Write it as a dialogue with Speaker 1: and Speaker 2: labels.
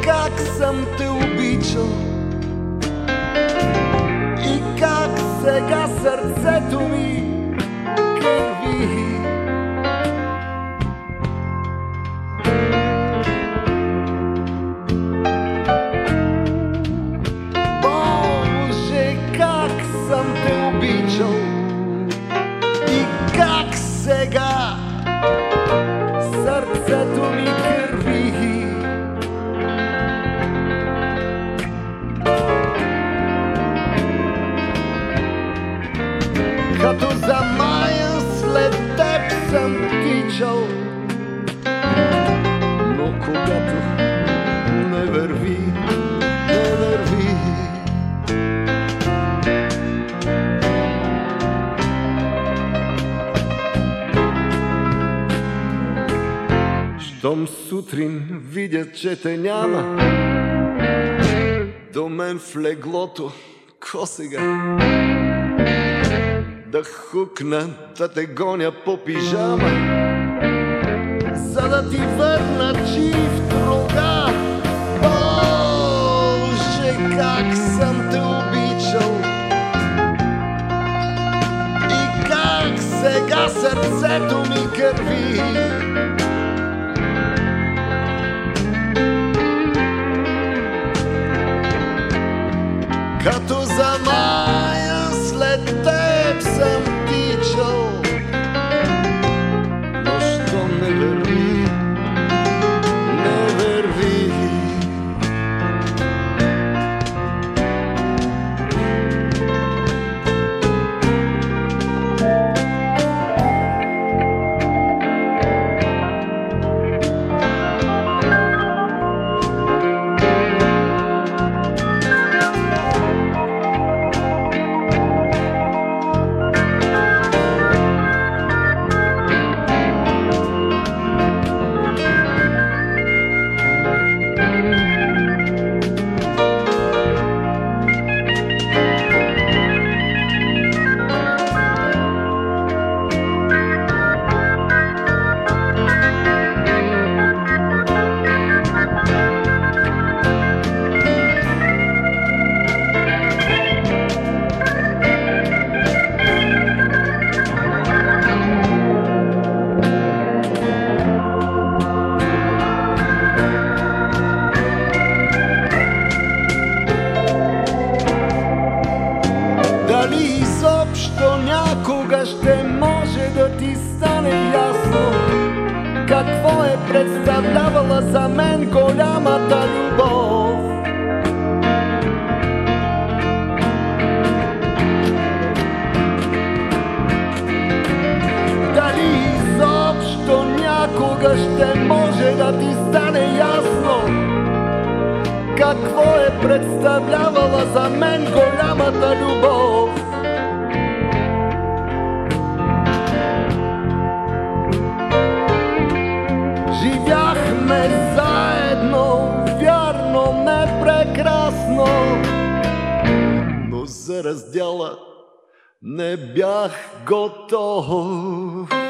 Speaker 1: как съм те обичал и как сега сърцето ми кърви. Боже, как съм те обичал и как сега сърцето ми кърви. Като замаян след теб съм тичал, но когато не върви, не върви. Щом сутрин видя, че те няма до мен в леглото, ко сега да хукна, да те гоня по пижама, за да ти върна жив друга. Боже, как съм те обичал и как сега сърцето ми кърви. Като замаян след теб съм тичал, но щом не върви, не върви. Дали изобщо някога ще може да ти стане ясно какво е представлявала за мен голямата любов? Дали изобщо някога ще може да ти стане ясно какво е представлявала за мен голямата любов? Живяхме заедно, вярно, не прекрасно, но за раздяла не бях готов.